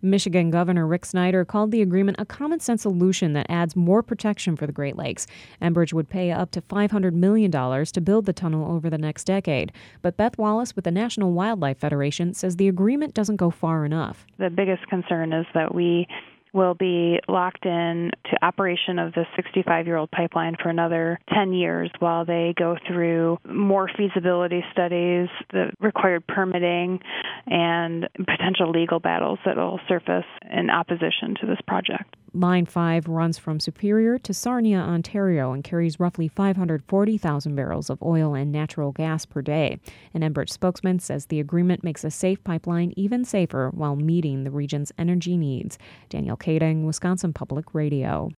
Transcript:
Michigan Governor Rick Snyder called the agreement a common-sense solution that adds more protection for the Great Lakes. Enbridge would pay up to $500 million to build the tunnel over the next decade. But Beth Wallace with the National Wildlife Federation says the agreement doesn't go far enough. The biggest concern is that we will be locked in to operation of this 65-year-old pipeline for another 10 years while they go through more feasibility studies, the required permitting, and potential legal battles that will surface in opposition to this project. Line 5 runs from Superior to Sarnia, Ontario, and carries roughly 540,000 barrels of oil and natural gas per day. An Enbridge spokesman says the agreement makes a safe pipeline even safer while meeting the region's energy needs. Danielle Kading, Wisconsin Public Radio.